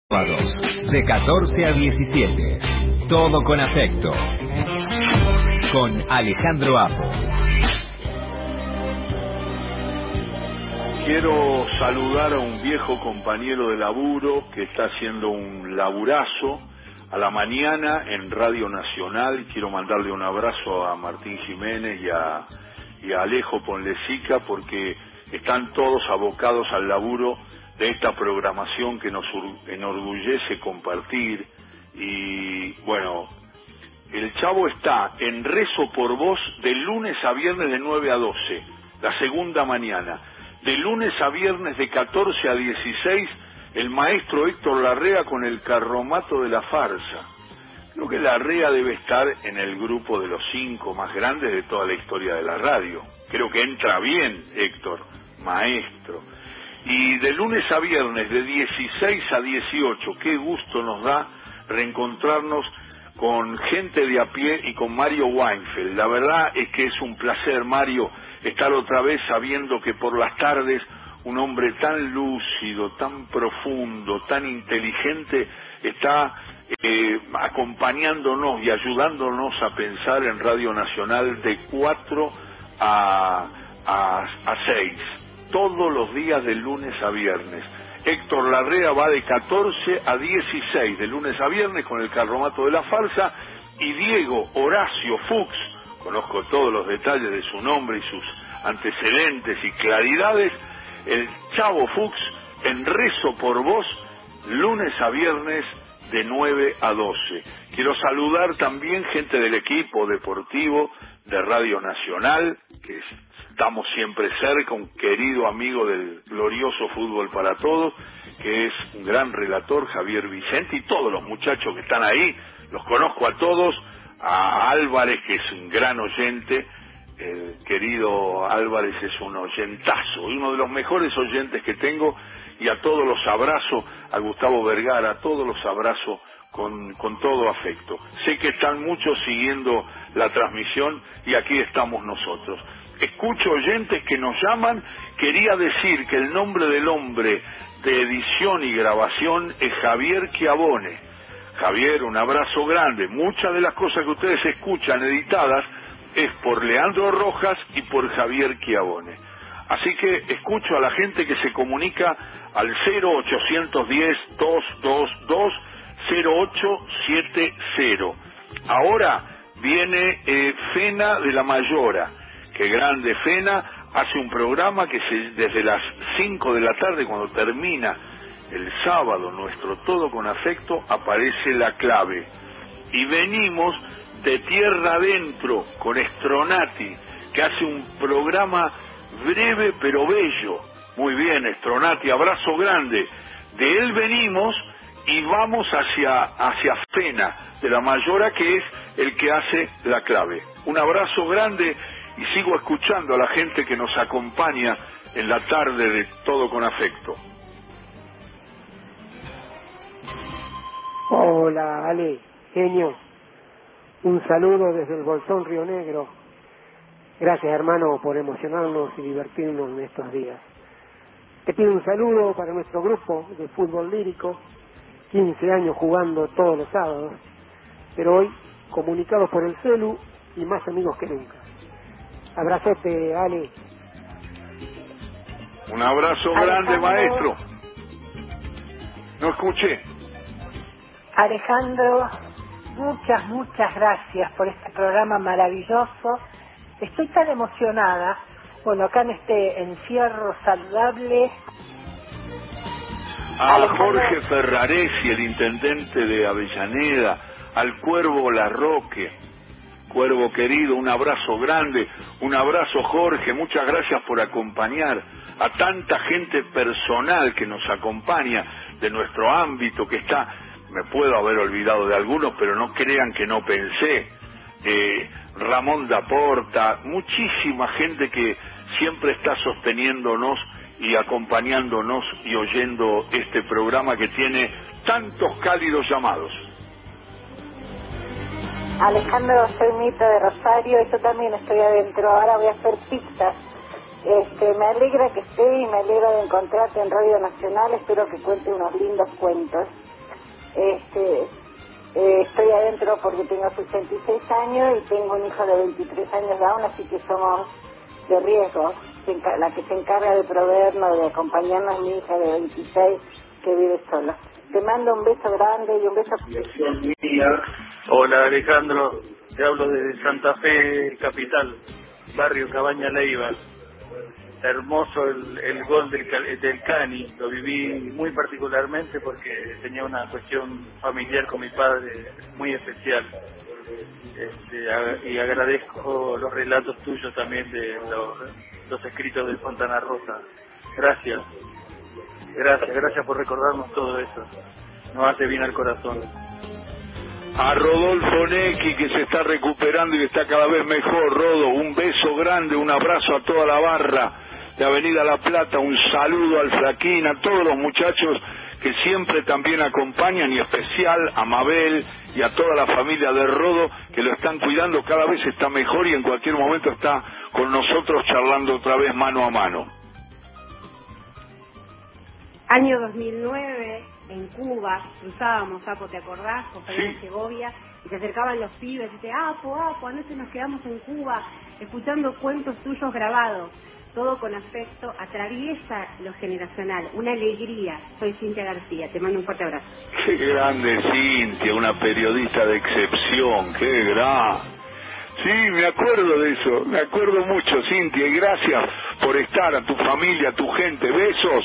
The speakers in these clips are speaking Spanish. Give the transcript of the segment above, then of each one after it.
Sábados, de 14 a 17. Todo con afecto. Con Alejandro Apo. Quiero saludar a un viejo compañero de laburo que está haciendo un laburazo a la mañana en Radio Nacional. Quiero mandarle un abrazo a Martín Jiménez y a Alejo Ponlecica, porque están todos abocados al laburo de esta programación que nos enorgullece compartir. Y bueno, el chavo está en Rezo por Vos de lunes a viernes de 9 a 12, la segunda mañana. De lunes a viernes de 14 a 16, el maestro Héctor Larrea con el Carromato de la Farsa. Creo que Larrea debe estar en el grupo de los 5 más grandes de toda la historia de la radio. Creo que entra bien, Héctor, maestro. Y de lunes a viernes de 16 a 18, qué gusto nos da reencontrarnos con gente de a pie y con Mario Weinfeld. La verdad es que es un placer, Mario, estar otra vez sabiendo que por las tardes un hombre tan lúcido, tan profundo, tan inteligente está acompañándonos y ayudándonos a pensar en Radio Nacional de 4 a 6, todos los días de lunes a viernes. Héctor Larrea va de 14 a 16, de lunes a viernes, con el Carromato de la Farsa, y Diego Horacio Fuchs, conozco todos los detalles de su nombre y sus antecedentes y claridades, el Chavo Fuchs, en Rezo por Vos, lunes a viernes de 9 a 12. Quiero saludar también gente del equipo deportivo de Radio Nacional, que estamos siempre cerca, un querido amigo del glorioso Fútbol para Todos, que es un gran relator, Javier Vicente, y todos los muchachos que están ahí, los conozco a todos, a Álvarez, que es un gran oyente, el querido Álvarez es un oyentazo, uno de los mejores oyentes que tengo, y a todos los abrazo, a Gustavo Vergara, a todos los abrazo con todo afecto. Sé que están muchos siguiendo la transmisión y aquí estamos nosotros. Escucho oyentes que nos llaman. Quería decir que el nombre del hombre de edición y grabación es Javier Chiavone. Javier, un abrazo grande. Muchas de las cosas que ustedes escuchan editadas es por Leandro Rojas y por Javier Chiavone. Así que escucho a la gente que se comunica al 0810-222-0870. Ahora viene Fena de la Mayora. Qué grande Fena, hace un programa que desde las 5 de la tarde, cuando termina el sábado nuestro Todo con Afecto, aparece La Clave. Y venimos de tierra adentro con Stronati, que hace un programa breve pero bello. Muy bien, Stronati, abrazo grande. De él venimos y vamos hacia Fena de la Mayora, que es el que hace La Clave. Un abrazo grande y sigo escuchando a la gente que nos acompaña en la tarde de Todo con Afecto. Hola, Ale, genio. Un saludo desde el Bolsón Río Negro. Gracias, hermano, por emocionarnos y divertirnos en estos días. Te pido un saludo para nuestro grupo de fútbol lírico, 15 años jugando todos los sábados, pero hoy comunicados por el celu y más amigos que nunca. Abrazote, Ale. Un abrazo grande, maestro. No escuché. Alejandro, muchas gracias por este programa maravilloso. Estoy tan emocionada, bueno, acá en este encierro saludable. A Alejandro, Jorge Ferraresi, el intendente de Avellaneda, al Cuervo Larroque. Cuervo querido, un abrazo grande, un abrazo Jorge, muchas gracias por acompañar a tanta gente personal que nos acompaña de nuestro ámbito, que está, me puedo haber olvidado de algunos, pero no crean que no pensé, Ramón Daporta, muchísima gente que siempre está sosteniéndonos y acompañándonos y oyendo este programa que tiene tantos cálidos llamados. Alejandro, soy Mita de Rosario y yo también estoy adentro. Ahora voy a hacer pistas. Me alegra que esté y me alegra de encontrarte en Radio Nacional. Espero que cuente unos lindos cuentos. Estoy adentro porque tengo 66 años y tengo un hijo de 23 años aún, así que somos de riesgo. La que se encarga de proveernos, de acompañarnos, mi hija de 26 que vive sola. Te mando un beso grande y un beso. Hola Alejandro, te hablo desde Santa Fe Capital, barrio Cabaña Leiva. Hermoso el gol del Cani, lo viví muy particularmente porque tenía una cuestión familiar con mi padre muy especial. Y agradezco los relatos tuyos también de los escritos de Fontana Rosa. Gracias por recordarnos todo eso. Nos hace bien al corazón. A Rodolfo Necchi, que se está recuperando y está cada vez mejor. Rodo, un beso grande, un abrazo a toda la barra de Avenida La Plata, un saludo al Flaquín, a todos los muchachos que siempre también acompañan, y especial a Mabel y a toda la familia de Rodo, que lo están cuidando, cada vez está mejor y en cualquier momento está con nosotros charlando otra vez mano a mano. Año 2009, en Cuba, cruzábamos, Apo, ¿te acordás? Con Fernán Segovia, y se acercaban los pibes y decían, Apo, anoche nos quedamos en Cuba escuchando cuentos tuyos grabados. Todo con afecto, atraviesa lo generacional, una alegría. Soy Cintia García, te mando un fuerte abrazo. Qué grande Cintia, una periodista de excepción, qué gran. Sí, me acuerdo de eso, me acuerdo mucho, Cintia, y gracias por estar, a tu familia, a tu gente, besos.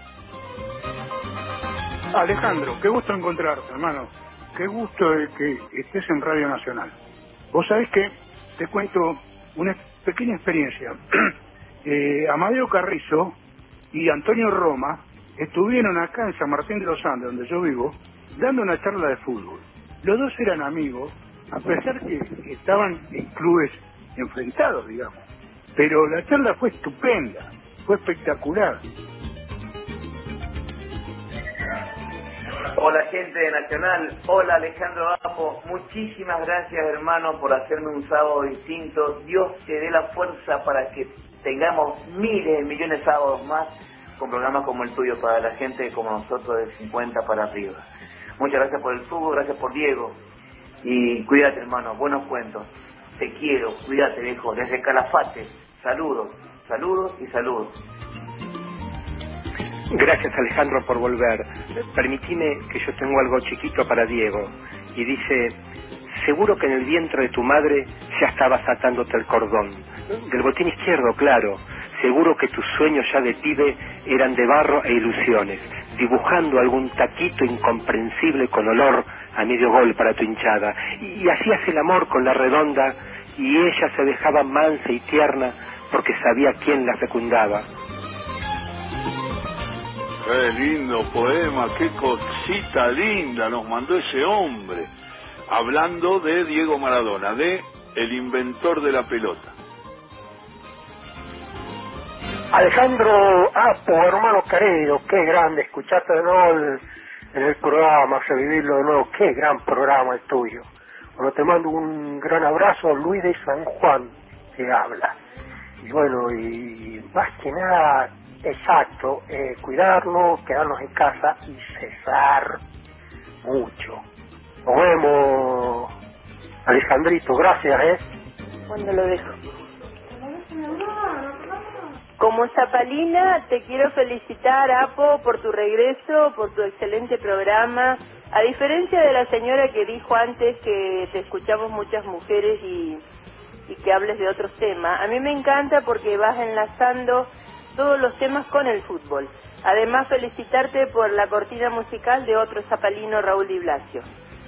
Alejandro, qué gusto encontrarte, hermano, qué gusto de que estés en Radio Nacional. Vos sabés que te cuento una pequeña experiencia. Amadeo Carrizo y Antonio Roma estuvieron acá en San Martín de los Andes, donde yo vivo, dando una charla de fútbol. Los dos eran amigos, a pesar que estaban en clubes enfrentados, digamos. Pero la charla fue estupenda, fue espectacular. Hola gente de Nacional, hola Alejandro Apo, muchísimas gracias hermano por hacerme un sábado distinto. Dios te dé la fuerza para que tengamos miles de millones de sábados más con programas como el tuyo para la gente como nosotros de 50 para arriba. Muchas gracias por el fútbol, gracias por Diego y cuídate hermano, buenos cuentos. Te quiero, cuídate viejo, desde Calafate, saludos y saludos. Gracias Alejandro por volver. Permitime que yo tengo algo chiquito para Diego. Y dice, seguro que en el vientre de tu madre ya estabas atándote el cordón. Del botín izquierdo, claro. Seguro que tus sueños ya de pibe eran de barro e ilusiones, dibujando algún taquito incomprensible con olor a medio gol para tu hinchada. Y hacías el amor con la redonda y ella se dejaba mansa y tierna porque sabía quién la fecundaba. Qué lindo poema, qué cosita linda nos mandó ese hombre, hablando de Diego Maradona, de el inventor de la pelota. Alejandro Apo, hermano querido, qué grande, escuchaste de nuevo en el programa, revivirlo de nuevo, qué gran programa el tuyo. Bueno, te mando un gran abrazo, Luis de San Juan, que habla. Y bueno, y más que nada, exacto, cuidarnos, quedarnos en casa y cesar mucho. Nos vemos, Alejandrito, gracias, ¿Cuándo lo dejo? Como zapalina, te quiero felicitar, Apo, por tu regreso, por tu excelente programa. A diferencia de la señora que dijo antes que te escuchamos muchas mujeres y que hables de otros temas, a mí me encanta porque vas enlazando todos los temas con el fútbol. Además, felicitarte por la cortina musical de otro zapalino, Raúl Di Blasio.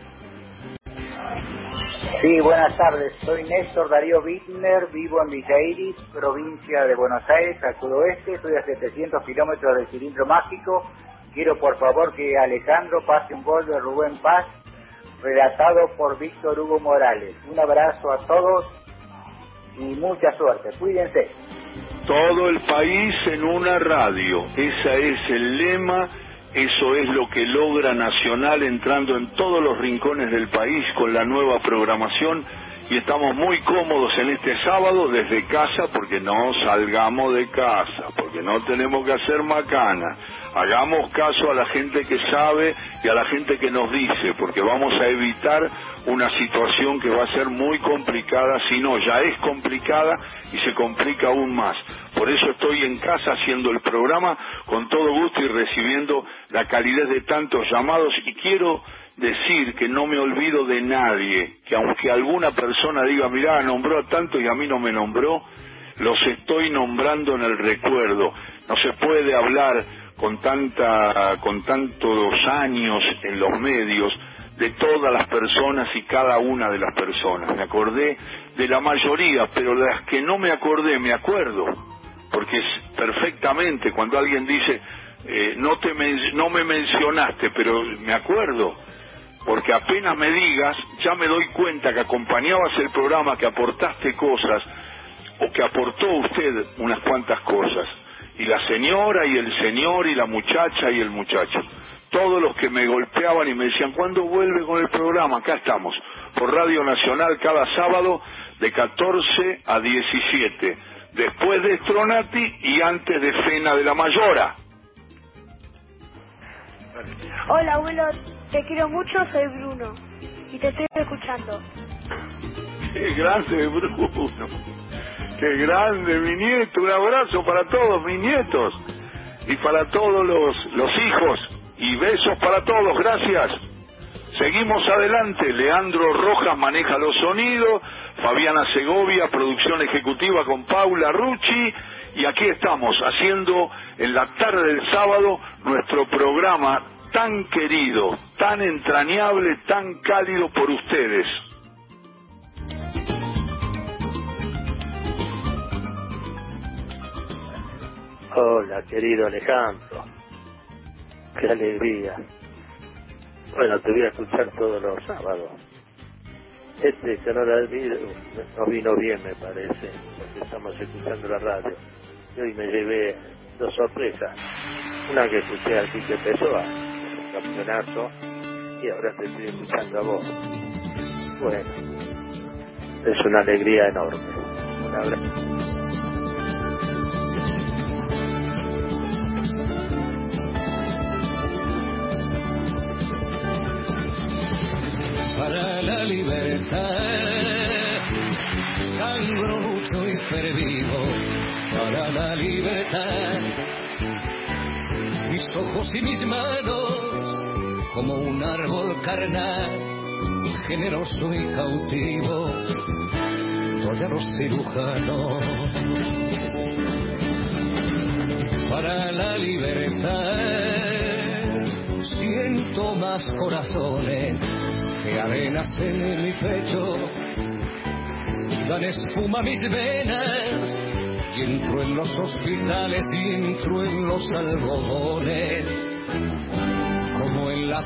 Sí, buenas tardes. Soy Néstor Darío Bittner, vivo en Villa Iris, provincia de Buenos Aires, al suroeste. Estoy a 700 kilómetros del cilindro mágico. Quiero, por favor, que Alejandro pase un gol de Rubén Paz, relatado por Víctor Hugo Morales. Un abrazo a todos y mucha suerte. Cuídense. Todo el país en una radio, ese es el lema Eso es lo que logra Nacional entrando en todos los rincones del país con la nueva programación, y estamos muy cómodos en este sábado desde casa, porque no salgamos de casa, porque no tenemos que hacer macana. Hagamos caso a la gente que sabe y a la gente que nos dice, porque vamos a evitar una situación que va a ser muy complicada, si no ya es complicada y se complica aún más. Por eso estoy en casa haciendo el programa con todo gusto y recibiendo la calidez de tantos llamados, y quiero decir que no me olvido de nadie, que aunque alguna persona diga, mirá, nombró a tanto y a mí no me nombró, los estoy nombrando en el recuerdo. No se puede hablar con tantos años en los medios de todas las personas y cada una de las personas. Me acordé de la mayoría, pero de las que no me acordé, me acuerdo, porque es perfectamente cuando alguien dice, no me mencionaste, pero me acuerdo, porque apenas me digas, ya me doy cuenta que acompañabas el programa, que aportaste cosas, o que aportó usted unas cuantas cosas, y la señora, y el señor, y la muchacha, y el muchacho, todos los que me golpeaban y me decían, ¿cuándo vuelve con el programa? Acá estamos, por Radio Nacional, cada sábado, de 14 a 17, después de Stronati y antes de Cena de la Mayora. Hola, abuelo, te quiero mucho, soy Bruno, y te estoy escuchando. ¡Qué grande, Bruno! ¡Qué grande, mi nieto! Un abrazo para todos mis nietos y para todos los hijos, y besos para todos, gracias. Seguimos adelante. Leandro Rojas maneja los sonidos, Fabiana Segovia, producción ejecutiva con Paula Rucci, y aquí estamos haciendo en la tarde del sábado nuestro programa tan querido, tan entrañable, tan cálido por ustedes. Hola, querido Alejandro. Qué alegría. Bueno, te voy a escuchar todos los sábados. Que no vino bien, me parece, porque estamos escuchando la radio. Y hoy me llevé dos sorpresas. Una que escuché al Quique Pessoa, el campeonato, y ahora te estoy escuchando a vos. Bueno, es una alegría enorme. Un abrazo. Para la libertad, sangro, lucho y fervivo, para la libertad. Mis ojos y mis manos, como un árbol carnal, generoso y cautivo, doy a los cirujanos. Para la libertad, siento más corazones que arenas en mi pecho, dan espuma a mis venas, y entro en los hospitales y entro en los algodones, como en las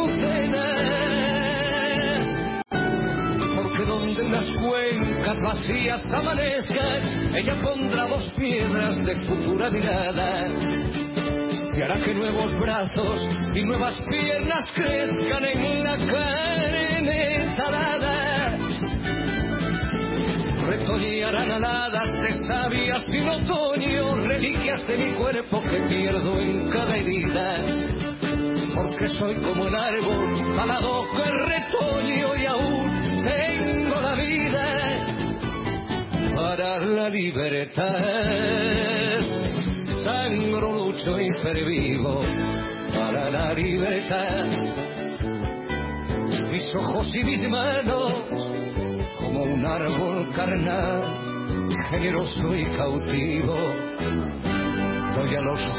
azucenas, porque donde las cuencas vacías amanezcan, ella pondrá dos piedras de futura mirada, y hará que nuevos brazos y nuevas piernas crezcan en la carne talada. Retoñarán aladas de sabias y en otoño, reliquias de mi cuerpo que pierdo en cada herida, porque soy como el árbol talado que retoño y aún tengo la vida para la libertad. Sangro, lucho y pervivo para la libertad. Mis ojos y mis manos, como un árbol carnal, generoso y cautivo, doy a los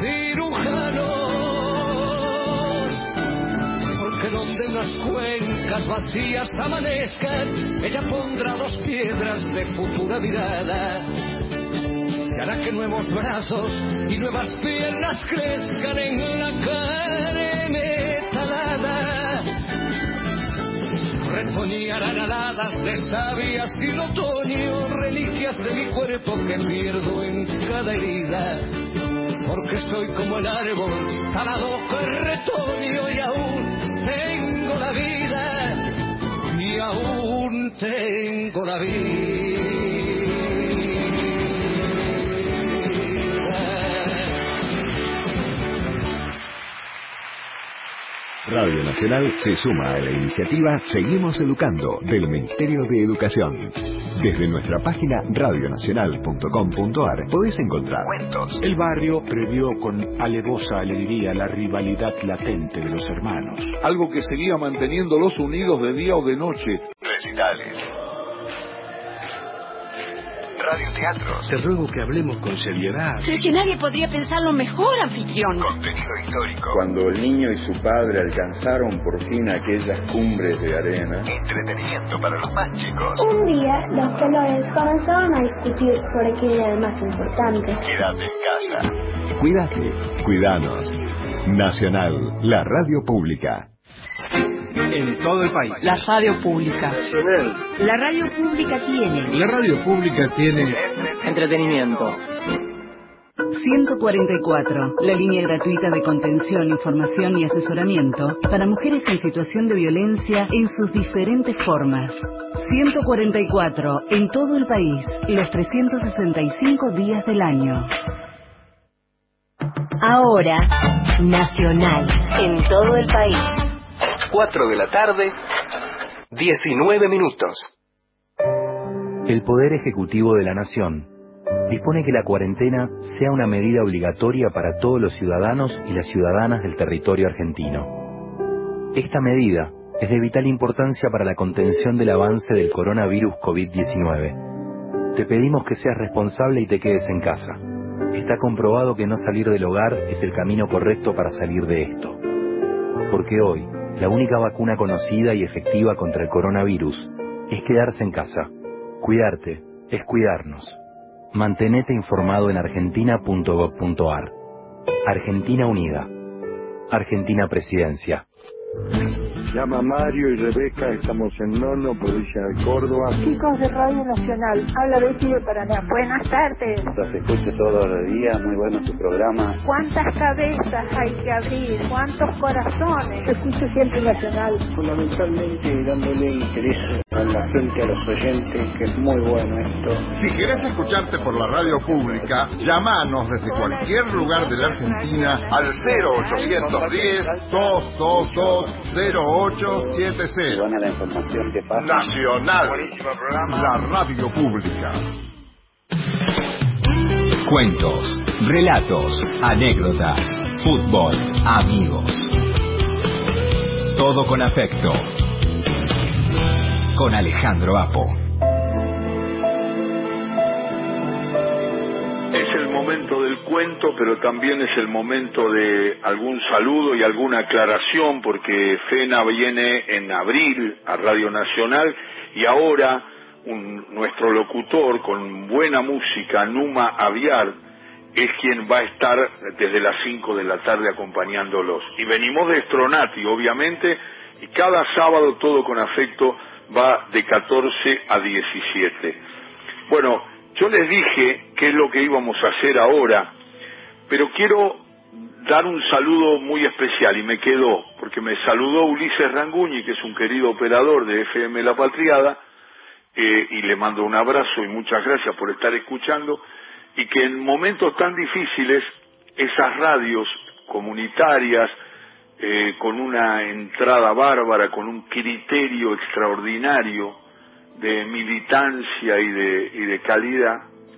cirujanos, porque donde las cuencas vacías amanezcan, ella pondrá dos piedras de futura mirada, y hará que nuevos brazos y nuevas piernas crezcan en la carne talada. Retoñarán aladas de sabias y en otoño, reliquias de mi cuerpo que pierdo en cada herida, porque soy como el árbol talado que retoño y aún tengo la vida, y aún tengo la vida. Radio Nacional se suma a la iniciativa Seguimos Educando del Ministerio de Educación. Desde nuestra página radionacional.com.ar podés encontrar cuentos. El barrio previó con alevosa alegría la rivalidad latente de los hermanos. Algo que seguía manteniéndolos unidos de día o de noche. Recitales. Radioteatros. Te ruego que hablemos con seriedad. Pero es que nadie podría pensarlo mejor, anfitrión. Contenido histórico. Cuando el niño y su padre alcanzaron por fin aquellas cumbres de arena. Entretenimiento para los más chicos. Un día los pelones comenzaron a discutir sobre quién era el más importante. Quédate en casa. Cuídate, cuidanos. Nacional, la radio pública. En todo el país. La radio pública. Nacional. La radio pública tiene. La radio pública tiene. Entretenimiento. 144, la línea gratuita de contención, información y asesoramiento para mujeres en situación de violencia en sus diferentes formas. 144, en todo el país, los 365 días del año. Ahora, nacional, en todo el país. 4 de la tarde, 19 minutos. El Poder Ejecutivo de la Nación dispone que la cuarentena sea una medida obligatoria para todos los ciudadanos y las ciudadanas del territorio argentino. Esta medida es de vital importancia para la contención del avance del coronavirus COVID-19. Te pedimos que seas responsable y te quedes en casa. Está comprobado que no salir del hogar es el camino correcto para salir de esto. Porque hoy, la única vacuna conocida y efectiva contra el coronavirus es quedarse en casa. Cuidarte es cuidarnos. Mantenete informado en argentina.gov.ar. Argentina Unida. Argentina Presidencia. Llama Mario y Rebeca, estamos en Nono, provincia de Córdoba. Chicos de Radio Nacional, habla Betty de Paraná. Buenas tardes. Los escucho todos los días, muy bueno su programa. ¿Cuántas cabezas hay que abrir? ¿Cuántos corazones? Escucho siempre Nacional. Fundamentalmente dándole interés a la gente, a los oyentes, que es muy bueno esto. Si querés escucharte por la radio pública, llamanos desde cualquier lugar de la Argentina al 0810-222-0870. Buena la información que pasa. Nacional, la radio pública. Cuentos, relatos, anécdotas, fútbol, amigos. Todo con afecto. Con Alejandro Apo. Es el momento del cuento, pero también es el momento de algún saludo y alguna aclaración, porque FENA viene en abril a Radio Nacional y ahora nuestro locutor con buena música, Numa Aviar, es quien va a estar desde las 5 de la tarde acompañándolos. Y venimos de Stronati, obviamente, y cada sábado Todo con Afecto va de 14 a 17. Bueno, yo les dije qué es lo que íbamos a hacer ahora, pero quiero dar un saludo muy especial y me quedó, porque me saludó Ulises Ranguñi, que es un querido operador de FM La Patriada, y le mando un abrazo y muchas gracias por estar escuchando, y que en momentos tan difíciles, esas radios comunitarias, con una entrada bárbara, con un criterio extraordinario de militancia y de calidad,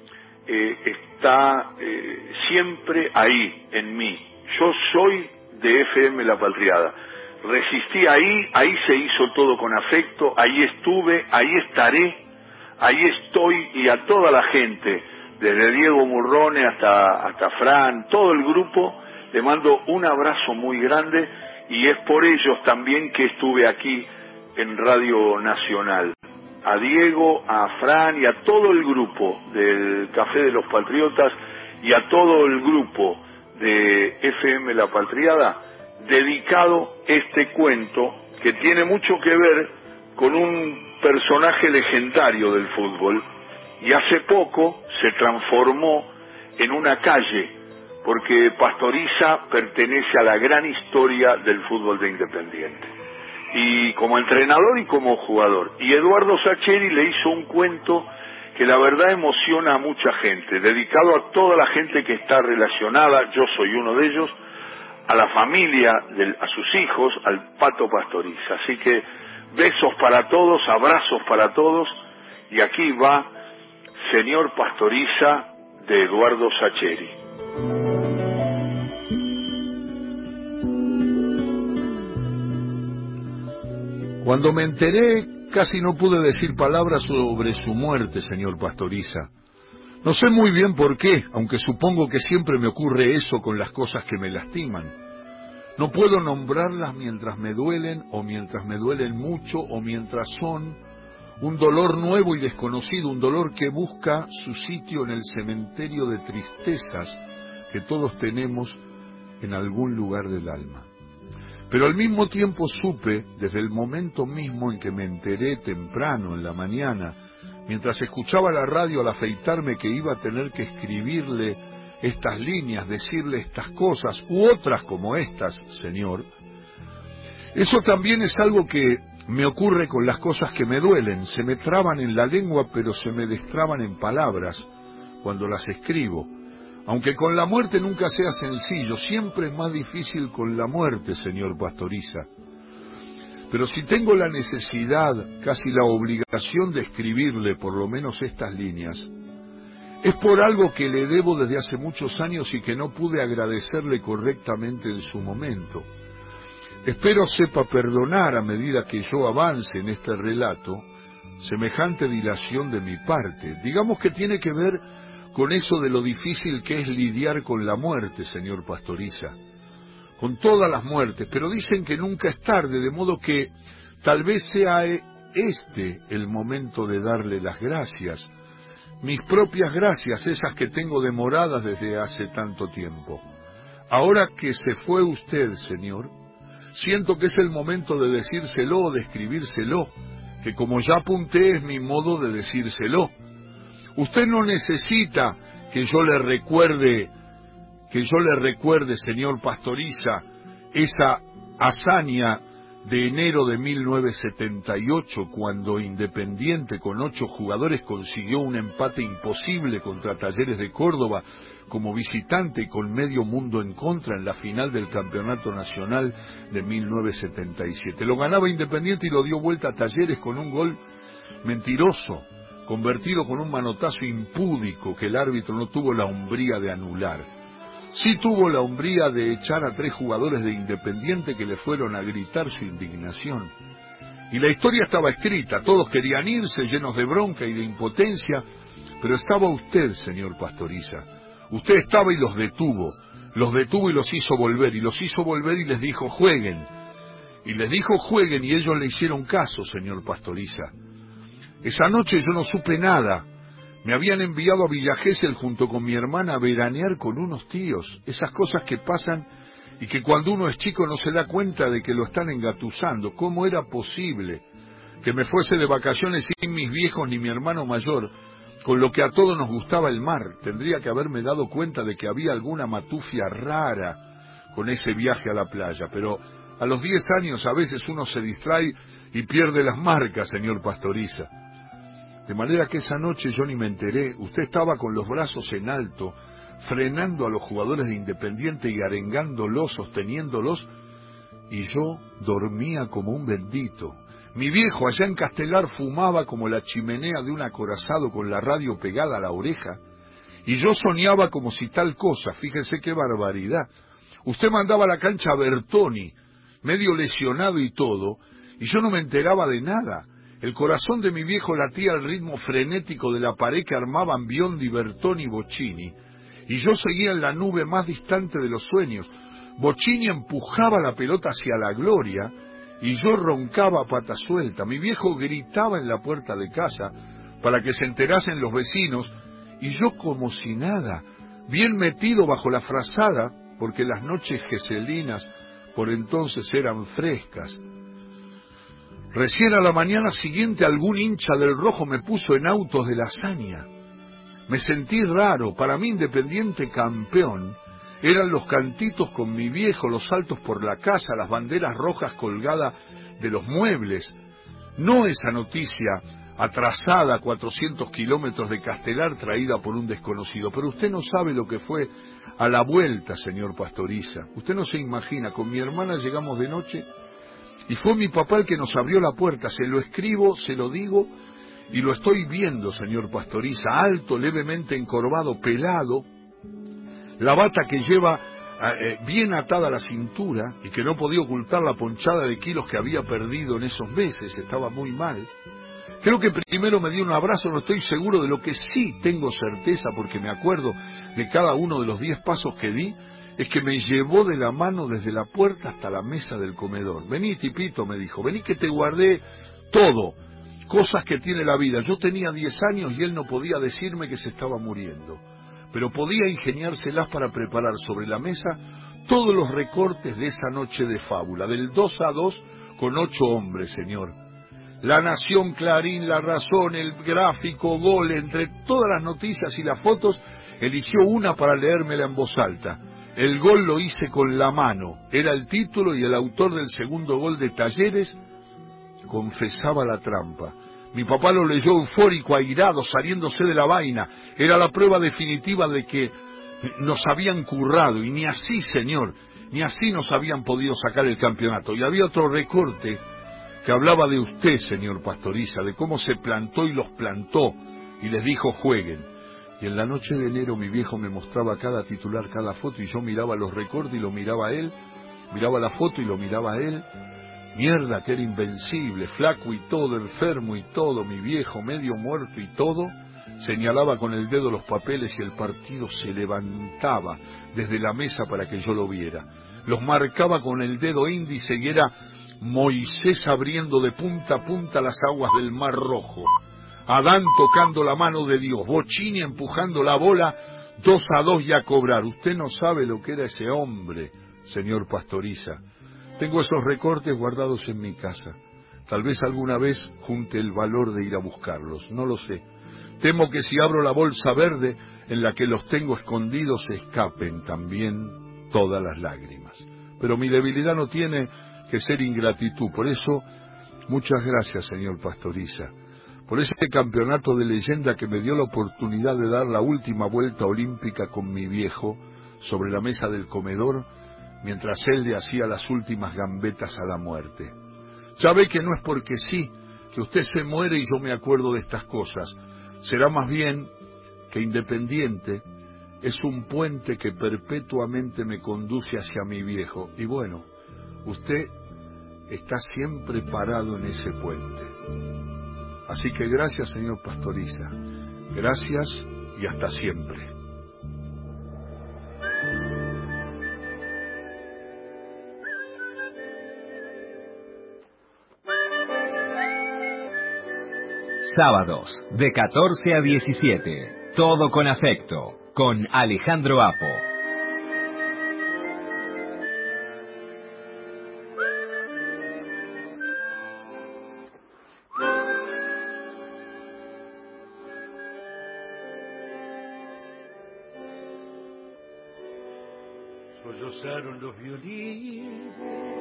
está siempre ahí, en mí. Yo soy de FM La Patriada. Resistí ahí se hizo Todo con Afecto, ahí estuve, ahí estaré, ahí estoy, y a toda la gente, desde Diego Murrone hasta Fran, todo el grupo, le mando un abrazo muy grande, y es por ellos también que estuve aquí en Radio Nacional. A Diego, a Fran y a todo el grupo del Café de los Patriotas y a todo el grupo de FM La Patriada, dedicado este cuento que tiene mucho que ver con un personaje legendario del fútbol, y hace poco se transformó en una calle porque Pastoriza pertenece a la gran historia del fútbol de Independiente, y como entrenador y como jugador. Y Eduardo Sacheri le hizo un cuento que la verdad emociona a mucha gente, dedicado a toda la gente que está relacionada, yo soy uno de ellos, a la familia, a sus hijos, al Pato Pastoriza. Así que besos para todos, abrazos para todos, y aquí va Señor Pastoriza de Eduardo Sacheri. Cuando me enteré, casi no pude decir palabras sobre su muerte, señor Pastoriza. No sé muy bien por qué, aunque supongo que siempre me ocurre eso con las cosas que me lastiman. No puedo nombrarlas mientras me duelen, o mientras me duelen mucho, o mientras son un dolor nuevo y desconocido, un dolor que busca su sitio en el cementerio de tristezas que todos tenemos en algún lugar del alma. Pero al mismo tiempo supe, desde el momento mismo en que me enteré temprano en la mañana, mientras escuchaba la radio al afeitarme, que iba a tener que escribirle estas líneas, decirle estas cosas, u otras como estas, señor. Eso también es algo que me ocurre con las cosas que me duelen. Se me traban en la lengua, pero se me destraban en palabras cuando las escribo. Aunque con la muerte nunca sea sencillo, siempre es más difícil con la muerte, señor Pastoriza. Pero si tengo la necesidad, casi la obligación de escribirle por lo menos estas líneas, es por algo que le debo desde hace muchos años y que no pude agradecerle correctamente en su momento. Espero sepa perdonar a medida que yo avance en este relato semejante dilación de mi parte. Digamos que tiene que ver con eso de lo difícil que es lidiar con la muerte, señor Pastoriza, con todas las muertes, pero dicen que nunca es tarde, de modo que tal vez sea este el momento de darle las gracias, mis propias gracias, esas que tengo demoradas desde hace tanto tiempo. Ahora que se fue usted, señor, siento que es el momento de decírselo, de escribírselo, que como ya apunté es mi modo de decírselo. Usted no necesita que yo le recuerde, señor Pastoriza, esa hazaña de enero de 1978, cuando Independiente con 8 jugadores consiguió un empate imposible contra Talleres de Córdoba como visitante y con medio mundo en contra en la final del Campeonato Nacional de 1977. Lo ganaba Independiente y lo dio vuelta a Talleres con un gol mentiroso, convertido con un manotazo impúdico que el árbitro no tuvo la hombría de anular. Sí tuvo la hombría de echar a 3 jugadores de Independiente que le fueron a gritar su indignación. Y la historia estaba escrita, todos querían irse llenos de bronca y de impotencia, pero estaba usted, señor Pastoriza. Usted estaba y los detuvo y los hizo volver, y les dijo jueguen. Y les dijo jueguen y ellos le hicieron caso, señor Pastoriza. Esa noche yo no supe nada. Me habían enviado a Villa Gesell junto con mi hermana a veranear con unos tíos. Esas cosas que pasan y que cuando uno es chico no se da cuenta de que lo están engatusando. ¿Cómo era posible que me fuese de vacaciones sin mis viejos ni mi hermano mayor, con lo que a todos nos gustaba el mar? Tendría que haberme dado cuenta de que había alguna matufia rara con ese viaje a la playa. Pero a los 10 años a veces uno se distrae y pierde las marcas, señor Pastoriza. De manera que esa noche yo ni me enteré. Usted estaba con los brazos en alto, frenando a los jugadores de Independiente y arengándolos, sosteniéndolos, y yo dormía como un bendito. Mi viejo allá en Castelar fumaba como la chimenea de un acorazado con la radio pegada a la oreja, y yo soñaba como si tal cosa. Fíjese qué barbaridad. Usted mandaba a la cancha a Bertoni, medio lesionado y todo, y yo no me enteraba de nada. El corazón de mi viejo latía al ritmo frenético de la pared que armaban Biondi, Bertoni y Bocchini, y yo seguía en la nube más distante de los sueños. Bocchini empujaba la pelota hacia la gloria, y yo roncaba a pata suelta. Mi viejo gritaba en la puerta de casa para que se enterasen los vecinos, y yo como si nada, bien metido bajo la frazada, porque las noches geselinas por entonces eran frescas. Recién a la mañana siguiente algún hincha del Rojo me puso en autos de la hazaña. Me sentí raro. Para mí Independiente campeón Eran los cantitos con mi viejo, los saltos por la casa, las banderas rojas colgadas de los muebles. No esa noticia atrasada a 400 kilómetros de Castelar traída por un desconocido. Pero usted no sabe lo que fue a la vuelta, señor Pastoriza. Usted no se imagina, con mi hermana llegamos de noche y fue mi papá el que nos abrió la puerta. Se lo escribo, se lo digo y lo estoy viendo, señor Pastoriza, alto, levemente encorvado, pelado, la bata que lleva bien atada a la cintura y que no podía ocultar la ponchada de kilos que había perdido en esos meses, estaba muy mal. Creo que primero me dio un abrazo, no estoy seguro. De lo que sí tengo certeza, porque me acuerdo de cada uno de los 10 pasos que di, es que me llevó de la mano desde la puerta hasta la mesa del comedor. Vení, tipito, me dijo, vení que te guardé todo, cosas que tiene la vida. Yo tenía 10 años y él no podía decirme que se estaba muriendo, pero podía ingeniárselas para preparar sobre la mesa todos los recortes de esa noche de fábula, del 2-2 con 8 hombres, señor. La Nación, Clarín, La Razón, El Gráfico, Gol, entre todas las noticias y las fotos, eligió una para leérmela en voz alta. El gol lo hice con la mano, era el título, y el autor del segundo gol de Talleres confesaba la trampa. Mi papá lo leyó eufórico, airado, saliéndose de la vaina. Era la prueba definitiva de que nos habían currado, y ni así, señor, ni así nos habían podido sacar el campeonato. Y había otro recorte que hablaba de usted, señor Pastoriza, de cómo se plantó y los plantó, y les dijo jueguen. Y en la noche de enero mi viejo me mostraba cada titular, cada foto, y yo miraba los recortes y lo miraba a él, miraba la foto y lo miraba a él. Mierda, que era invencible, flaco y todo, enfermo y todo, mi viejo medio muerto y todo. Señalaba con el dedo los papeles y el partido se levantaba desde la mesa para que yo lo viera. Los marcaba con el dedo índice y era Moisés abriendo de punta a punta las aguas del Mar Rojo, Adán tocando la mano de Dios, Bocini empujando la bola 2-2 y a cobrar. Usted no sabe lo que era ese hombre, señor Pastoriza. Tengo esos recortes guardados en mi casa. Tal vez alguna vez junte el valor de ir a buscarlos, no lo sé. Temo que si abro la bolsa verde en la que los tengo escondidos se escapen también todas las lágrimas. Pero mi debilidad no tiene que ser ingratitud. Por eso, muchas gracias, señor Pastoriza, por ese campeonato de leyenda que me dio la oportunidad de dar la última vuelta olímpica con mi viejo sobre la mesa del comedor, mientras él le hacía las últimas gambetas a la muerte. Ya ve que no es porque sí, que usted se muere y yo me acuerdo de estas cosas. Será más bien que Independiente es un puente que perpetuamente me conduce hacia mi viejo. Y bueno, usted está siempre parado en ese puente. Así que gracias, señor Pastoriza. Gracias y hasta siempre. Sábados, de 14 a 17. Todo con afecto, con Alejandro Apo. Sollozaron los violines,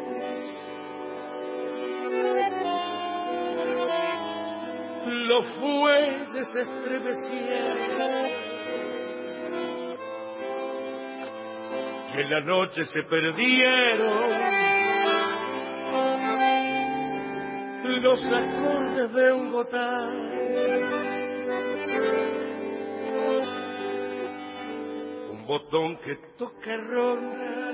los fuelles se estremecieron, que en la noche se perdieron los acordes de un gotán. Un botón que toca ronda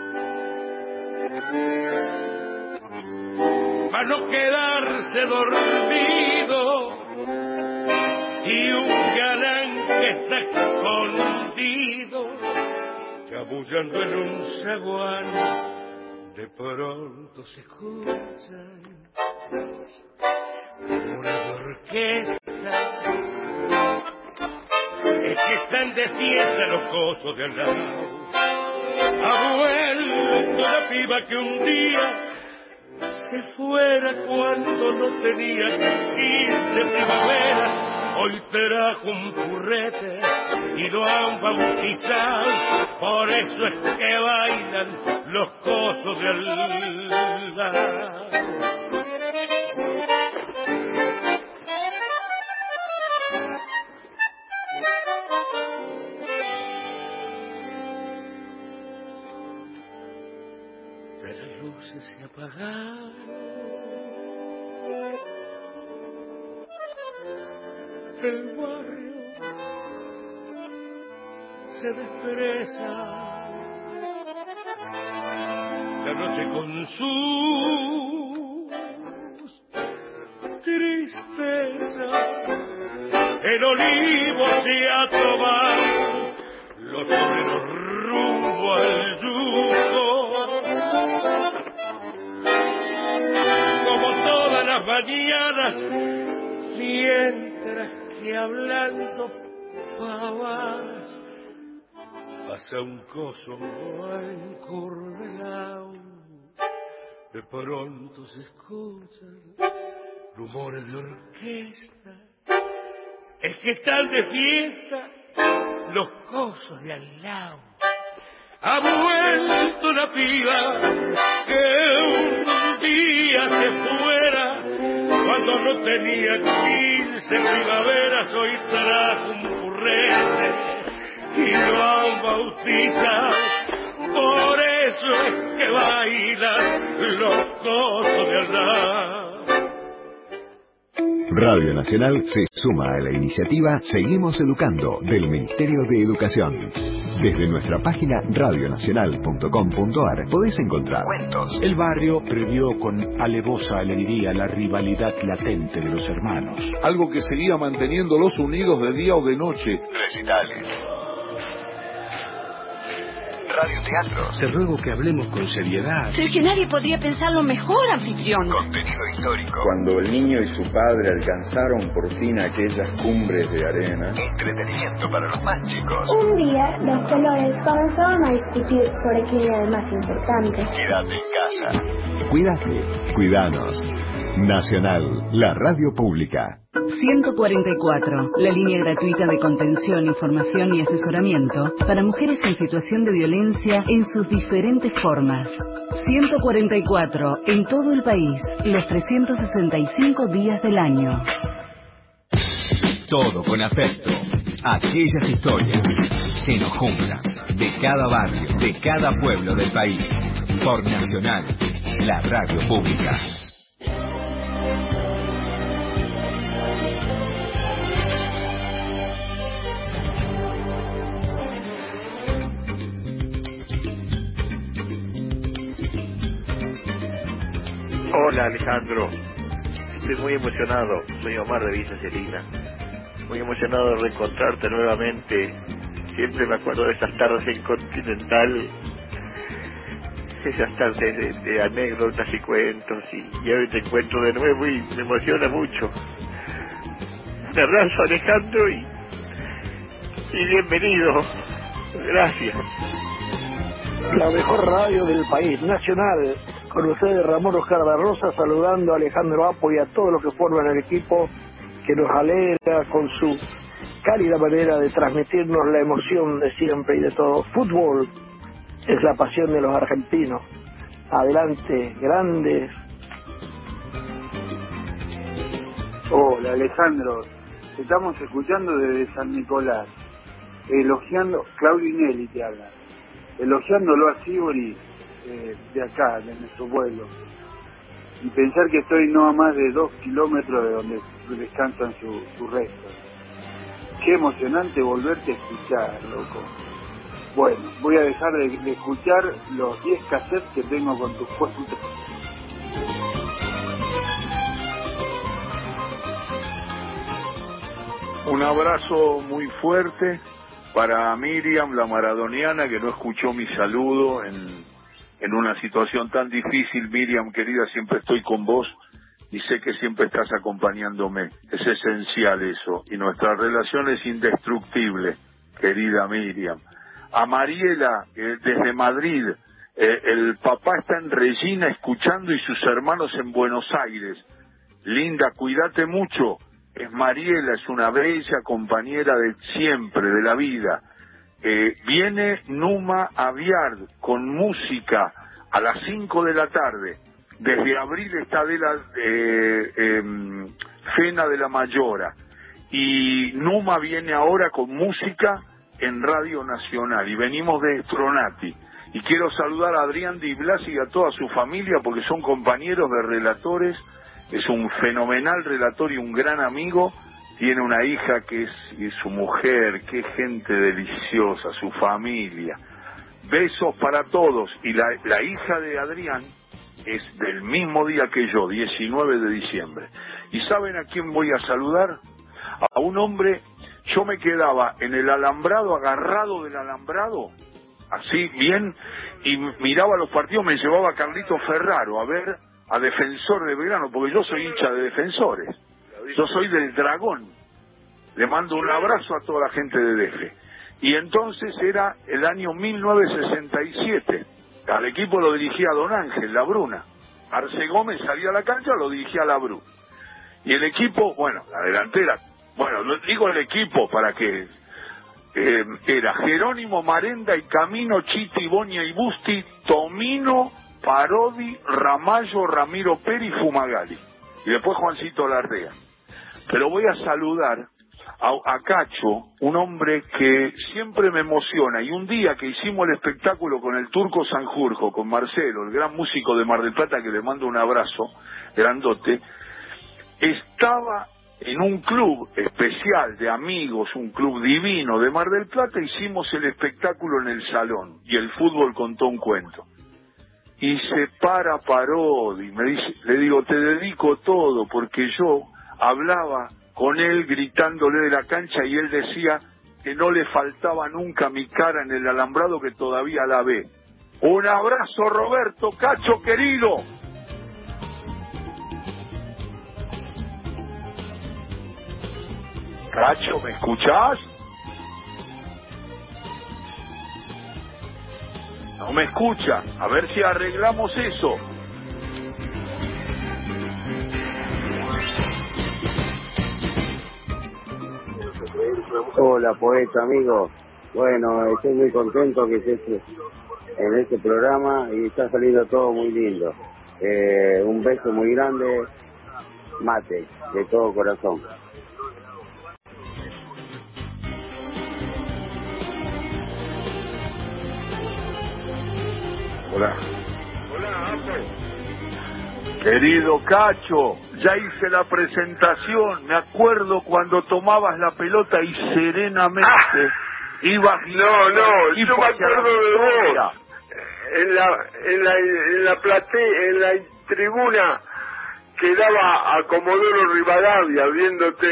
para no quedarse dormido, y un galán que está escondido chamullando en un zaguán. De pronto se escuchan una orquesta, es que están de fiesta los cosos de al lado. Ha vuelto la piba que un día se fuera cuando no tenía 15 primaveras. hoy trajo un purrete y lo han bautizado, por eso es que bailan los cosos de Aldao. Ya las luces se apagaron, el barrio se despereza, la noche con sus tristezas, el olivo se ha tomado, los obreros rumbo al yugo, como todas las mañanas, mientras que hablando pavadas pasa un coso encurvelao. De pronto se escuchan rumores de orquesta, es que están de fiesta los cosos de al lado. Ha vuelto la piba que un día se fuera, cuando no tenía 15 primaveras, hoy trajo un purrete y lo han bautizado, por eso es que bailan los cosos de Aldao. Radio Nacional se suma a la iniciativa Seguimos Educando del Ministerio de Educación. Desde nuestra página radionacional.com.ar podés encontrar cuentos. El barrio previó con alevosa alegría la rivalidad latente de los hermanos. Algo que seguía manteniéndolos unidos de día o de noche. Recitales. Radioteatros. Te ruego que hablemos con seriedad. Pero es que nadie podría pensarlo mejor, anfitrión. Contenido histórico. Cuando el niño y su padre alcanzaron por fin aquellas cumbres de arena. Entretenimiento para los más chicos. Un día los colores comenzaron a discutir sobre quién era el más importante. Quédate en casa. Cuídate, cuidanos. Nacional, la radio pública. 144, la línea gratuita de contención, información y asesoramiento para mujeres en situación de violencia en sus diferentes formas. 144, en todo el país, los 365 días del año. Todo con afecto. Aquellas historias que nos juntan de cada barrio, de cada pueblo del país. Por Nacional, la radio pública. Hola Alejandro, estoy muy emocionado, soy Omar de Villa Celina, muy emocionado de reencontrarte nuevamente, siempre me acuerdo de esas tardes en Continental, esas tardes de anécdotas y cuentos, y hoy te encuentro de nuevo y me emociona mucho. Un abrazo Alejandro y bienvenido, gracias. La mejor radio del país, Nacional. Con ustedes Ramón Oscar da Rosa, saludando a Alejandro Apo y a todos los que forman el equipo, que nos alegra con su cálida manera de transmitirnos la emoción de siempre y de todo. Fútbol es la pasión de los argentinos. Adelante, grandes. Hola Alejandro, estamos escuchando desde San Nicolás, elogiando, Claudio Inelli te habla, elogiándolo a Sibori, de acá, de nuestro pueblo, y pensar que estoy no a más de 2 kilómetros de donde descansan sus restos. Qué emocionante volverte a escuchar, loco. Bueno, voy a dejar de escuchar los 10 cassettes que tengo con tus cuentos. Un abrazo muy fuerte para Miriam, la maradoniana, que no escuchó mi saludo en una situación tan difícil. Miriam, querida, siempre estoy con vos y sé que siempre estás acompañándome. Es esencial eso, y nuestra relación es indestructible, querida Miriam. A Mariela, desde Madrid, el papá está en Regina escuchando y sus hermanos en Buenos Aires. Linda, cuídate mucho es Mariela, es una bella compañera de siempre, de la vida. Viene Numa Aviar con música a las 5 de la tarde. Desde abril está de la Fena de la Mayora. Y Numa viene ahora con música en Radio Nacional. Y venimos de Stronati. Y quiero saludar a Adrián Di Blasi y a toda su familia porque son compañeros de relatores. Es un fenomenal relator y un gran amigo. Tiene una hija que es su mujer, qué gente deliciosa, su familia. Besos para todos. Y la hija de Adrián es del mismo día que yo, 19 de diciembre. ¿Y saben a quién voy a saludar? A un hombre. Yo me quedaba en el alambrado, agarrado del alambrado, así bien, y miraba los partidos. Me llevaba a Carlito Ferraro a ver a Defensor de Belgrano, porque yo soy hincha de Defensores. Yo soy del Dragón. Le mando un abrazo a toda la gente de DF. Y entonces era el año 1967. Al equipo lo dirigía Don Ángel Labruna. Arce Gómez salía a la cancha, lo dirigía Labru. Y el equipo, bueno, la delantera, bueno, digo el equipo para que era Jerónimo, Marenda y Camino, Chiti, Bonia y Busti, Tomino, Parodi, Ramallo, Ramiro Pérez y Fumagalli. Y después Juancito Larrea. Pero voy a saludar a Cacho, un hombre que siempre me emociona. Y un día que hicimos el espectáculo con el Turco Sanjurjo, con Marcelo, el gran músico de Mar del Plata, que le mando un abrazo grandote, estaba en un club especial de amigos, un club divino de Mar del Plata. Hicimos el espectáculo en el salón y el fútbol contó un cuento. Y se para Parodi, me dice, le digo, te dedico todo, porque yo hablaba con él gritándole de la cancha y él decía que no le faltaba nunca mi cara en el alambrado, que todavía la ve. Un abrazo, Roberto Cacho, querido. Cacho, ¿me escuchás? No me escucha. A ver si arreglamos eso. Hola, poeta, amigo. Bueno, estoy muy contento que estés en este programa y está saliendo todo muy lindo. Un beso muy grande, Mate, de todo corazón. Hola. Querido Cacho, ya hice la presentación. Me acuerdo cuando tomabas la pelota y serenamente ibas. No, yo me acuerdo de vos. En la tribuna que daba a Comodoro Rivadavia, viéndote.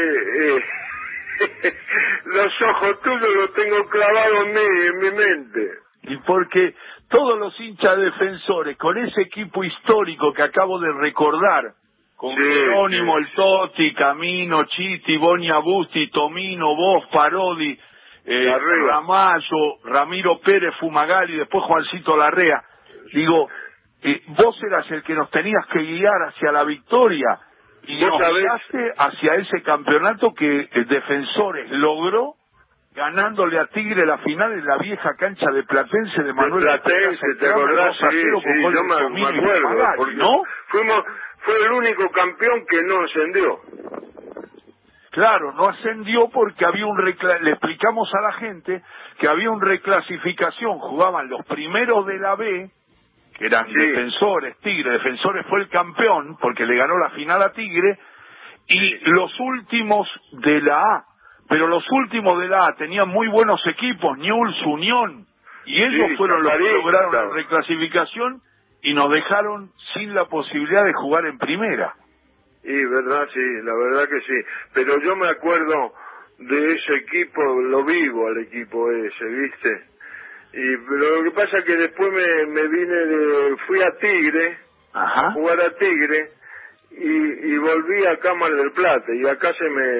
Los ojos tuyos los tengo clavados en mi mente. Y porque todos los hinchas Defensores, con ese equipo histórico que acabo de recordar, con Jerónimo, el Toti, Camino, Chiti, Bonia, Busti, Tomino, vos, Parodi, Ramallo, Ramiro Pérez, Fumagalli, después Juancito Larrea, digo, vos eras el que nos tenías que guiar hacia la victoria y nos guiaste hacia ese campeonato que Defensores logró ganándole a Tigre la final en la vieja cancha de Platense de Manuel Platense, ¿te acordás? Sí, yo me acuerdo, ¿no? Fue el único campeón que no ascendió. Claro, no ascendió porque había le explicamos a la gente que había un reclasificación, jugaban los primeros de la B, que eran Defensores, Tigre. Defensores fue el campeón porque le ganó la final a Tigre, y los últimos de la A. Pero los últimos de la A tenían muy buenos equipos, Newell's, Unión, y ellos fueron los que lograron la reclasificación y nos dejaron sin la posibilidad de jugar en primera. Y verdad, sí, la verdad que sí. Pero yo me acuerdo de ese equipo, lo vivo al equipo ese, ¿viste? Pero lo que pasa es que después fui a Tigre, a jugar a Tigre, y volví acá a Mar del Plata, y acá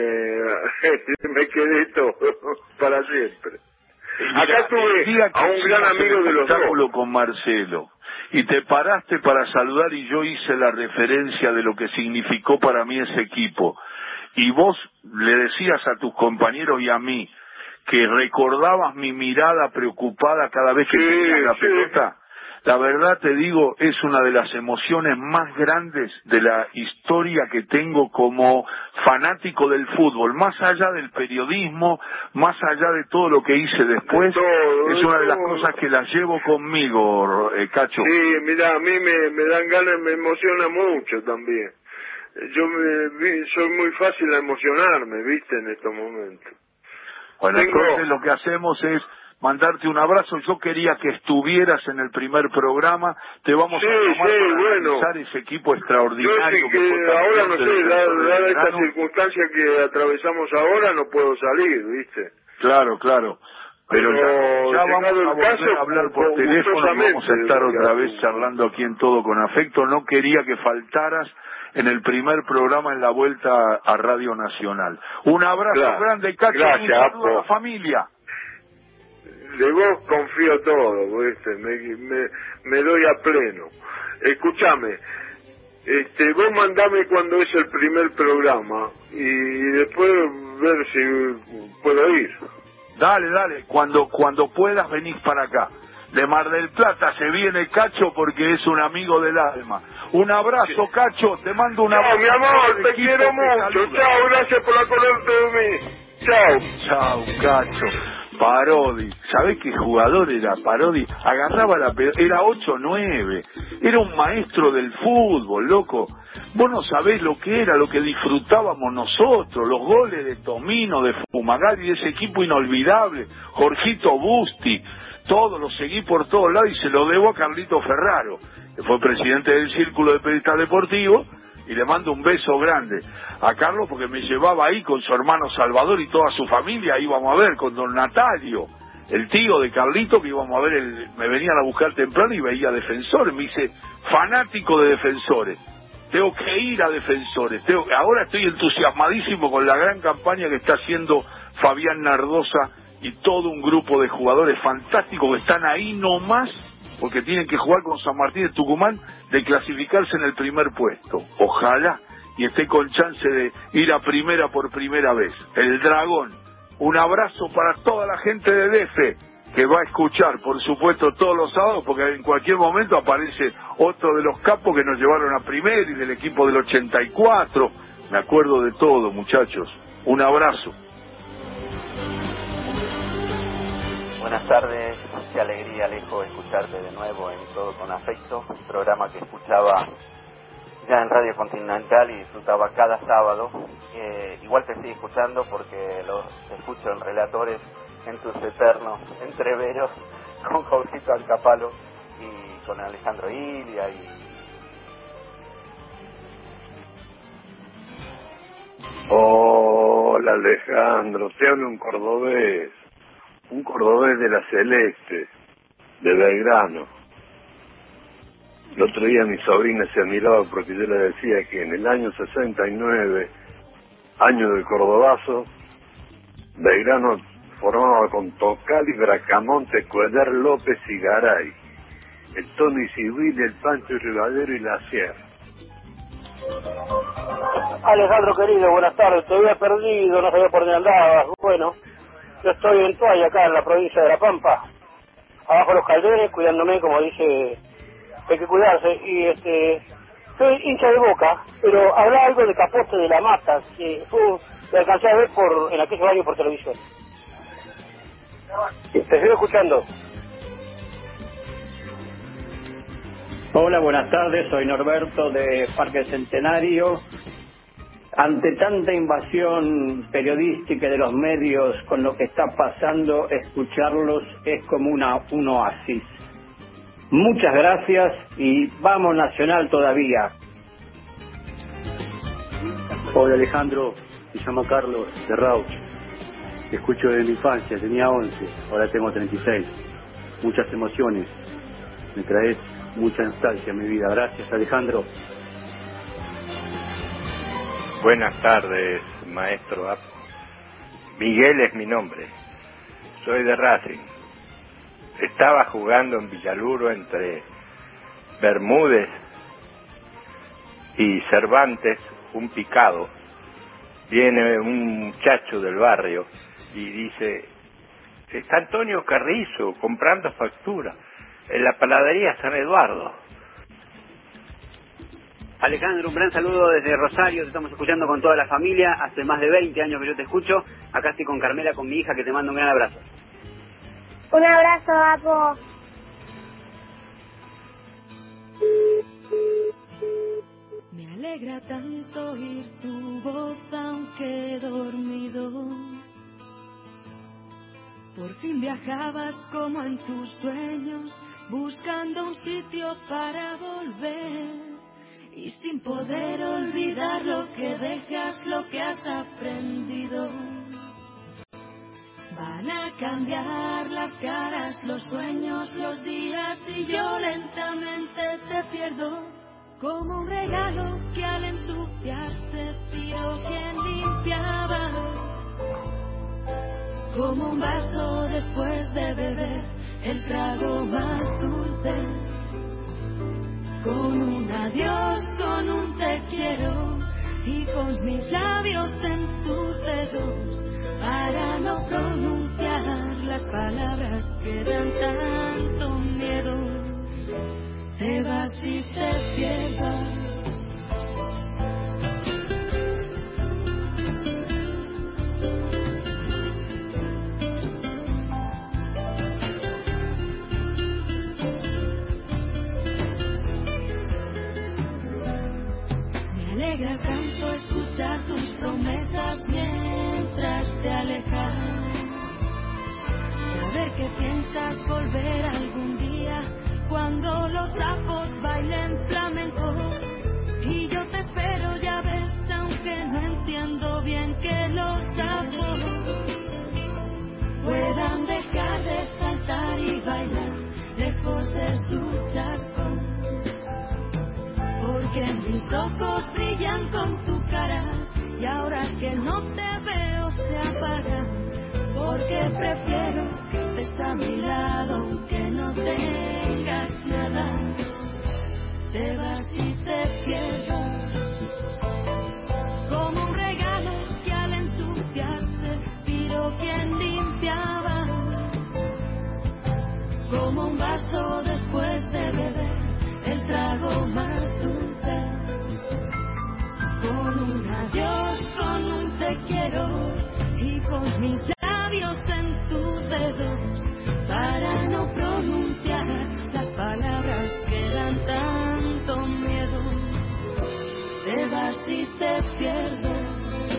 me quedé todo para siempre. Acá tuve a un gran amigo de los dos. Con Marcelo, y te paraste para saludar y yo hice la referencia de lo que significó para mí ese equipo. y vos le decías a tus compañeros y a mí que recordabas mi mirada preocupada cada vez que tenía la pelota, la verdad te digo, es una de las emociones más grandes de la historia que tengo como fanático del fútbol, más allá del periodismo, más allá de todo lo que hice después, es una de las cosas que las llevo conmigo, Cacho. Sí, mira, a mí me dan ganas, me emociona mucho también. Yo soy muy fácil a emocionarme, viste, en estos momentos. Bueno, entonces lo que hacemos es mandarte un abrazo. Yo quería que estuvieras en el primer programa. Te vamos a tomar para analizar ese equipo extraordinario. Yo sé que ahora, no sé, dada esta circunstancia que atravesamos ahora, no puedo salir, ¿viste? Claro. Pero ya vamos a volver a hablar por teléfono, vamos a estar otra vez charlando aquí en Todo con Afecto. No quería que faltaras en el primer programa en la vuelta a Radio Nacional. Un abrazo grande, Cacho, y un saludo a la familia. De vos confío todo, ¿viste? Me doy a pleno. Escúchame, vos mandame cuando es el primer programa y después ver si puedo ir. Dale, cuando puedas venís para acá. De Mar del Plata se viene Cacho porque es un amigo del alma. Un abrazo, Cacho, te mando un abrazo. Mi amor, te quiero mucho. Chao, gracias por acordarte de mí. Chao, Cacho. Parodi, ¿sabés qué jugador era Parodi? Agarraba la pelota, era 8-9, era un maestro del fútbol, loco. Vos no sabés lo que era, lo que disfrutábamos nosotros, los goles de Tomino, de Fumagalli, de ese equipo inolvidable, Jorgito Busti, todo lo seguí por todos lados y se lo debo a Carlito Ferraro, que fue presidente del Círculo de Periodistas Deportivos, y le mando un beso grande a Carlos porque me llevaba ahí con su hermano Salvador y toda su familia, íbamos a ver con don Natalio, el tío de Carlito, que íbamos a ver, me venían a buscar temprano y veía Defensores, me dice, fanático de Defensores, tengo que ir a Defensores, ahora estoy entusiasmadísimo con la gran campaña que está haciendo Fabián Nardosa y todo un grupo de jugadores fantásticos que están ahí nomás porque tienen que jugar con San Martín de Tucumán de clasificarse en el primer puesto. Ojalá y esté con chance de ir a primera por primera vez. El Dragón. Un abrazo para toda la gente de DF que va a escuchar, por supuesto, todos los sábados, porque en cualquier momento aparece otro de los capos que nos llevaron a primera y del equipo del 84. Me acuerdo de todo, muchachos. Un abrazo. Buenas tardes, qué alegría, Alejo, escucharte de nuevo en Todo con Afecto, un programa que escuchaba ya en Radio Continental y disfrutaba cada sábado. Igual te estoy escuchando porque los escucho en Relatores, en tus eternos entreveros, con Jorgito Alcapalo y con Alejandro Ilia Hola Alejandro, te habla un cordobés de la Celeste, de Belgrano. El otro día mi sobrina se admiraba porque yo le decía que en el año 69, año del Cordobazo, Belgrano formaba con Tocal y Bracamonte, Cuellar, López y Garay, el Tony Civil, el Pancho y Rivadero y la Sierra. Alejandro querido, buenas tardes. Te había perdido, no sabía por dónde andabas. Bueno, yo estoy en Toalla, acá en la provincia de La Pampa, abajo de los calderes, cuidándome, como dice, hay que cuidarse. Y soy hincha de Boca, pero habla algo de Capote de la Mata, que lo alcancé a ver en aquellos años por televisión. Te sigo escuchando. Hola, buenas tardes, soy Norberto de Parque Centenario. Ante tanta invasión periodística de los medios con lo que está pasando, escucharlos es como un oasis. Muchas gracias y vamos Nacional todavía. Hola Alejandro, me llamo Carlos de Rauch. Te escucho desde mi infancia, tenía 11, ahora tengo 36. Muchas emociones, me traes mucha nostalgia en mi vida. Gracias Alejandro. Buenas tardes, maestro. Miguel es mi nombre. Soy de Racing. Estaba jugando en Villaluro entre Bermúdez y Cervantes, un picado. viene un muchacho del barrio y dice, está Antonio Carrizo comprando factura en la panadería San Eduardo. Alejandro, un gran saludo desde Rosario, te estamos escuchando con toda la familia, hace más de 20 años que yo te escucho, acá estoy con Carmela, con mi hija, que te mando un gran abrazo. Un abrazo, Apo. Me alegra tanto oír tu voz aunque dormido. Por fin viajabas como en tus sueños, buscando un sitio para volver. Y sin poder olvidar lo que dejas, lo que has aprendido. Van a cambiar las caras, los sueños, los días, y yo lentamente te pierdo. Como un regalo que al ensuciarse tiró quien limpiaba. Como un vaso después de beber el trago más dulce. Con un adiós, con un te quiero, y con mis labios en tus dedos, para no pronunciar las palabras que dan tanto miedo. Te vas y te pierdas. Me alegra tanto escuchar tus promesas mientras te alejas. Saber que piensas volver algún día, cuando los sapos bailen flamenco. Y yo te espero, ya ves, aunque no entiendo bien que los sapos puedan dejar de saltar y bailar lejos de su charco. Porque mis ojos brillan con tu cara, y ahora que no te veo se apagan. Porque prefiero que estés a mi lado, aunque no tengas nada. Te vas y te pierdas. Como un regalo que al ensuciarse tiró quien limpiaba. Como un vaso después de beber el trago más dulce. Con un adiós, con un te quiero, y con mis labios en tus dedos, para no pronunciar las palabras que dan tanto miedo. Te vas y te pierdes.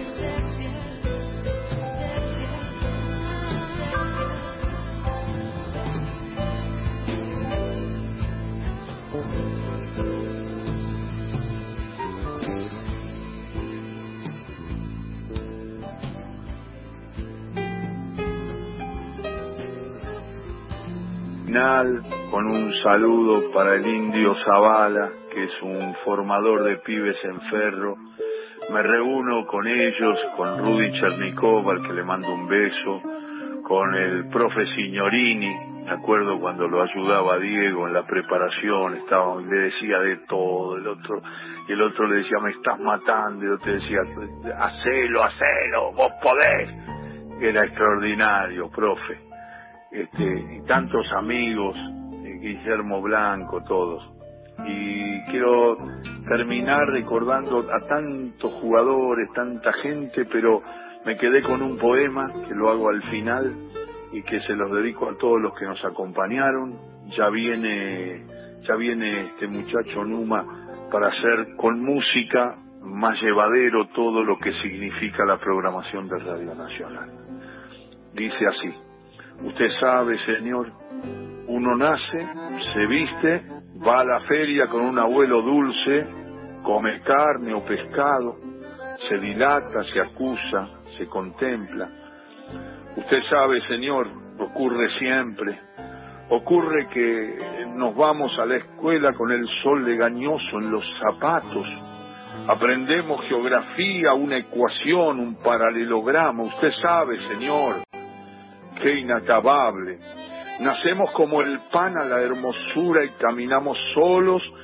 Con un saludo para el Indio Zavala, que es un formador de pibes en Ferro. Me reúno con ellos, con Rudy Chernikov, al que le mando un beso, con el profe Signorini. Me acuerdo cuando lo ayudaba a Diego en la preparación, le decía de todo, el otro le decía, me estás matando, y yo te decía, hacelo, vos podés. Era extraordinario, profe. Y tantos amigos, Guillermo Blanco, todos. Y quiero terminar recordando a tantos jugadores, tanta gente, pero me quedé con un poema que lo hago al final y que se los dedico a todos los que nos acompañaron. Ya viene este muchacho Numa para hacer con música más llevadero todo lo que significa la programación de Radio Nacional. Dice así: usted sabe, señor, uno nace, se viste, va a la feria con un abuelo dulce, come carne o pescado, se dilata, se acusa, se contempla. Usted sabe, señor, ocurre siempre. Ocurre que nos vamos a la escuela con el sol legañoso en los zapatos. Aprendemos geografía, una ecuación, un paralelograma. Usted sabe, señor, qué inacabable. Nacemos como el pan a la hermosura y caminamos solos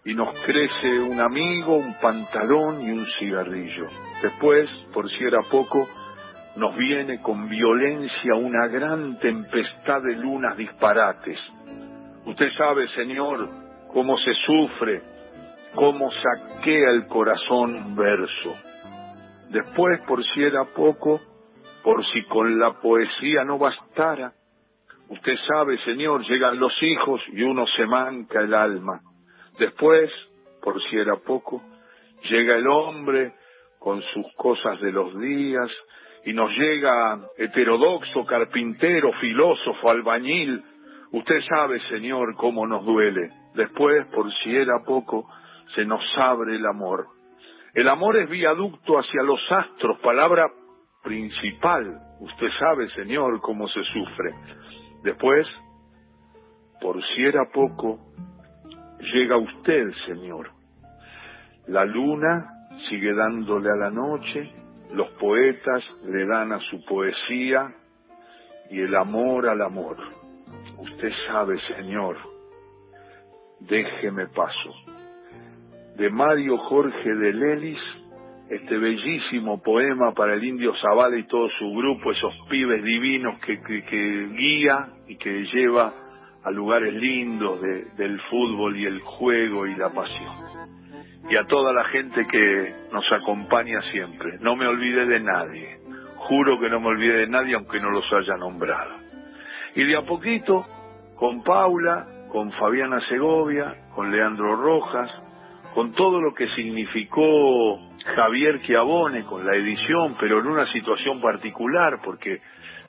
y nos crece un amigo, un pantalón y un cigarrillo. Después, por si era poco, nos viene con violencia una gran tempestad de lunas disparates. Usted sabe, señor, cómo se sufre, cómo saquea el corazón un verso. Después, por si era poco, por si con la poesía no bastara, usted sabe, señor, llegan los hijos y uno se manca el alma. Después, por si era poco, llega el hombre con sus cosas de los días y nos llega heterodoxo, carpintero, filósofo, albañil. Usted sabe, señor, cómo nos duele. Después, por si era poco, se nos abre el amor. El amor es viaducto hacia los astros, palabra principal. Usted sabe, señor, cómo se sufre. Después, por si era poco, llega usted, señor. La luna sigue dándole a la noche, los poetas le dan a su poesía y el amor al amor. Usted sabe, señor, déjeme paso. De Mario Jorge de Lelis, este bellísimo poema para el Indio Zavala y todo su grupo, esos pibes divinos que guía y que lleva a lugares lindos del fútbol y el juego y la pasión. Y a toda la gente que nos acompaña siempre. No me olvidé de nadie. Juro que no me olvidé de nadie, aunque no los haya nombrado. Y de a poquito, con Paula, con Fabiana Segovia, con Leandro Rojas, con todo lo que significó Javier Chiavone con la edición, pero en una situación particular, porque